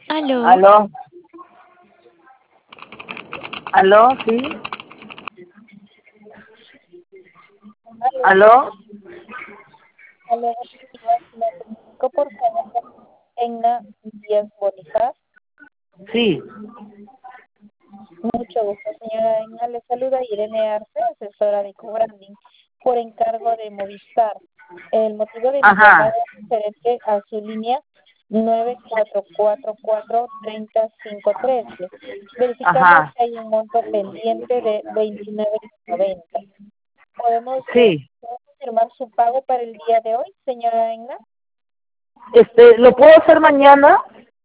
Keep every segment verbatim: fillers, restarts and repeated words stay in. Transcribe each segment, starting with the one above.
¿Aló? ¿Aló? ¿Aló? ¿Sí? Aló, ¿Aló? aló, buenos días. Me comunico por favor con Egna Díaz Bonifaz. Sí. Mucho gusto, señora Egna. Le saluda Irene Arce, asesora de co-branding, por encargo de Movistar. El motivo de mi llamada Ajá. es referente a su línea nueve cuatro cuatro cuatro, tres cero cinco tres. Verificamos Ajá. que hay un monto pendiente de veintinueve noventa. ¿Podemos eh, Sí. confirmar su pago para el día de hoy, señora Egna? Este, ¿lo puedo hacer mañana?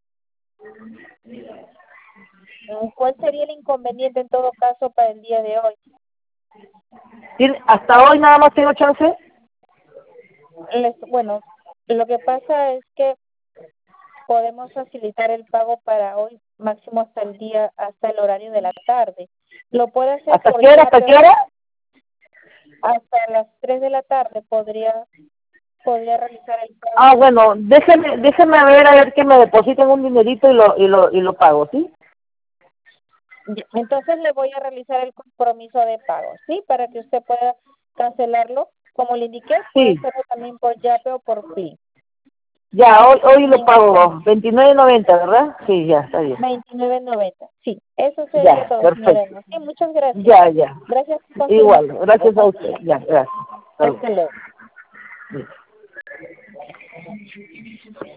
¿Cuál sería el inconveniente en todo caso para el día de hoy? ¿Tiene- ¿Hasta hoy nada más tengo chance? Les- bueno, lo que pasa es que podemos facilitar el pago para hoy, máximo hasta el día, hasta el horario de la tarde. Lo puede hacer ¿Hasta por qué hora? ¿Hasta Yape qué hora? hasta las tres de la tarde podría podría realizar el pago. Ah, bueno, déjeme, déjeme ver a ver que me depositen un dinerito y lo, y lo, y lo pago, ¿sí? Ya, entonces le voy a realizar el compromiso de pago, ¿sí? Para que usted pueda cancelarlo. Como le indiqué, puede Sí. hacerlo también por Yape o por Plin. Ya, hoy, hoy Sin lo ningún pago. veintinueve noventa, ¿verdad? Sí, ya, está bien. veintinueve noventa. Sí, eso sería Ya, todo, señora perfecto. Emma. Sí, muchas gracias. Ya, ya. Gracias por confirmar. Igual, gracias a usted. Ya, gracias. Hasta luego. Hasta luego. Sí.